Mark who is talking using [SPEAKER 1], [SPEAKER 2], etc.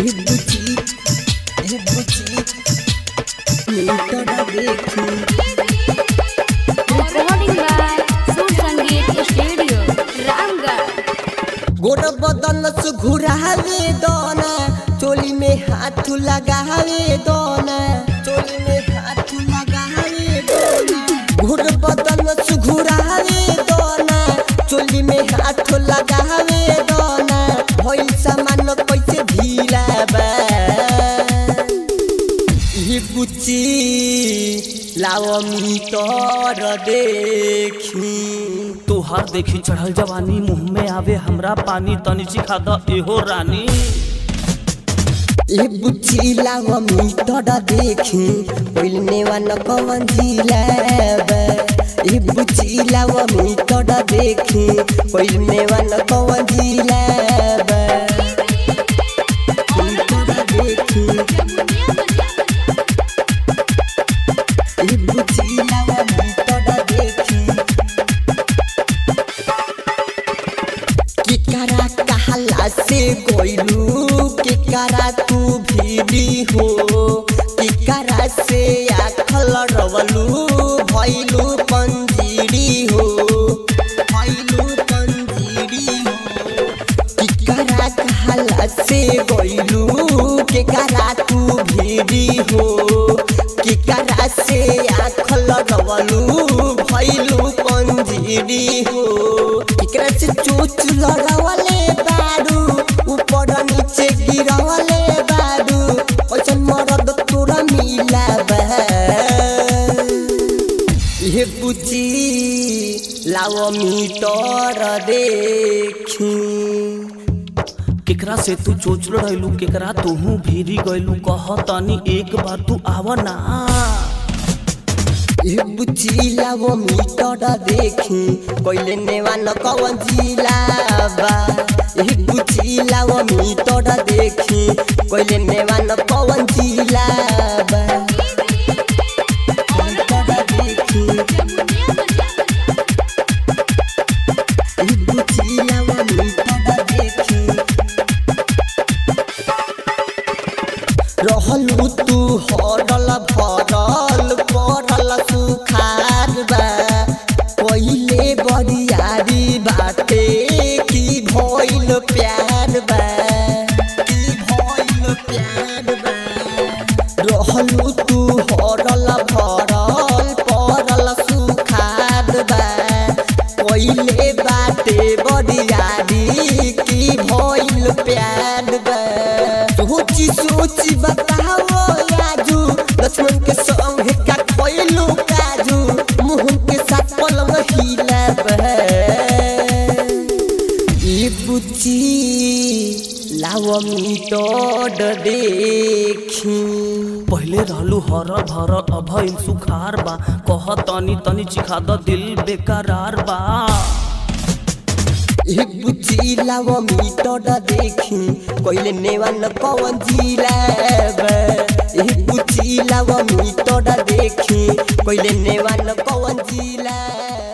[SPEAKER 1] गोर बदन से घुरावे दोना चोली में हाथ लगावे दोना चोली में हाथ लगावे दोना गोर बदन से घुरावे दोना चोली में हाथ लगावे दोना भइल सामान कैसे ढीला बा ई बुच्ची लाओ मीटर देखी
[SPEAKER 2] तोहार देखी चढ़ल जवानी मुँह में आवे हमरा पानी तनी सिखा द एहो रानी।
[SPEAKER 1] ए बुच्ची लाओ मीटर देखी पहलने वाला कौन जिला बा ए बुच्ची लाओ मीटर देखी पहलने वाला कौन जिला बा से गोइलू के करा तू भीड़ी हो के करा से आखल रवलू भइलू पंजीरी हो भइलू पंजीरी हो के करा कहला से गोइलू के करा तू भीड़ी हो के करा से आखल रवलू भइलू पंजीरी हो एकरा से चोच लड़ावले बारू ऊपर नीचे गिरावले बारू ओसन मरद तोरा मिला बा ये बुच्ची लाओ मीटर देखी
[SPEAKER 2] केकरा से तू चोच लड़ैलू केकरा तूहू भीरी गइलू कह तनी एक बार तू आव ना।
[SPEAKER 1] ये बुच्ची लाओ मीटर देखी कोइले नेवान कौन जिला बा ये बुच्ची लाओ मीटर देखी कोइले नेवान कौन जिला बा ये बुच्ची लाओ मीटर देखी रहलू तू हरल भरल पड़ल सुखार बा पहिले बरियारी बाटे की भइल प्यार बा की भइल प्यार बा रहलू तू हरल भरल पड़ल सुखार बा पहिले बाटे बरियारी की भइल प्यार बा सोची सोची बताओ आजू लक्ष्मण के संग का खोइलू काजू मोहन के साथ पलंग हिला बा ई बुच्ची लाओ मीटर देखी
[SPEAKER 2] पहले रहलू हरल भरल अब भइल सुखार बा कह तनी तनी चिखा द दिल बेकरार बा।
[SPEAKER 1] ए बुच्ची लाओ मीटर देखी कोइले नेवान कौन जिला बा ए बुच्ची लाओ मीटर देखी कोइले नेवान कौन जिला।